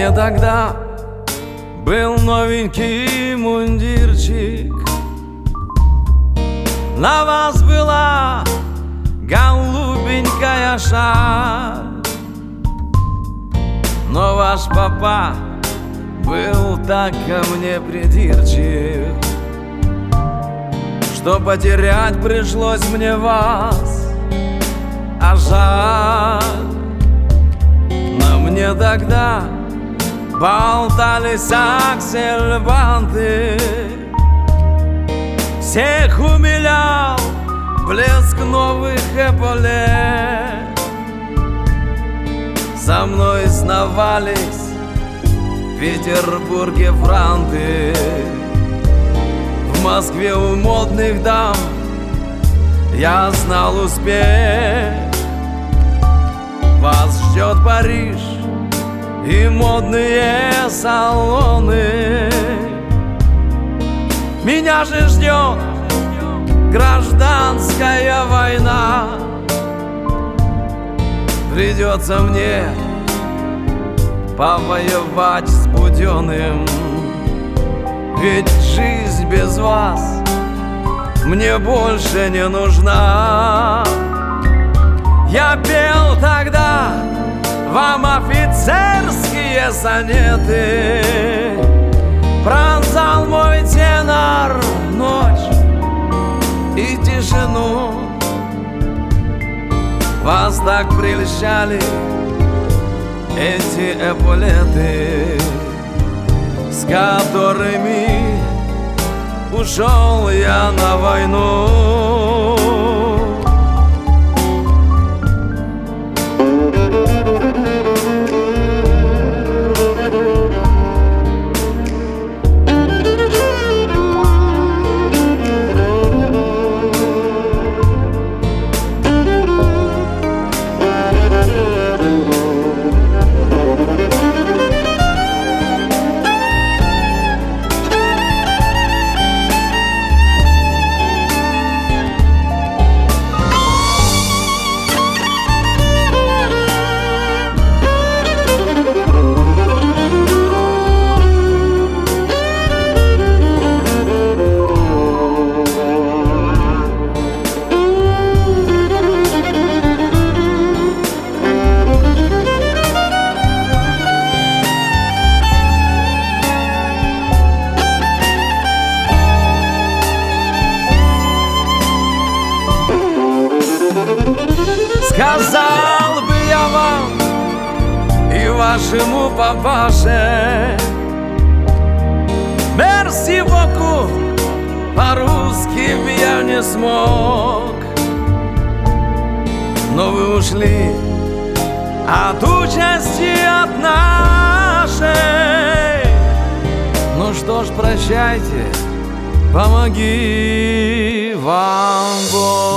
мне тогда был новенький мундирчик, на вас была голубенькая шаль. Но ваш папа был так ко мне придирчив, что потерять пришлось мне вас, а жаль. На мне тогда болтались аксельбанты, всех умилял блеск новых эполет. За мной сновались в Петербурге франты, в Москве у модных дам я знал успех. Вас ждет Париж и модные салоны, меня же ждет гражданская война. Придется мне повоевать с Буденным, ведь жизнь без вас мне больше не нужна. Я пел тогда вам офицерские сонеты, пронзал мой тенор ночь и тишину. Вас так прельщали эти эполеты, с которыми ушел я на войну. Сказал бы я вам и вашему папаше мерси боку, по-русски я не смог. Но вы ушли от участи от нашей. Ну что ж, прощайте, помоги вам Бог.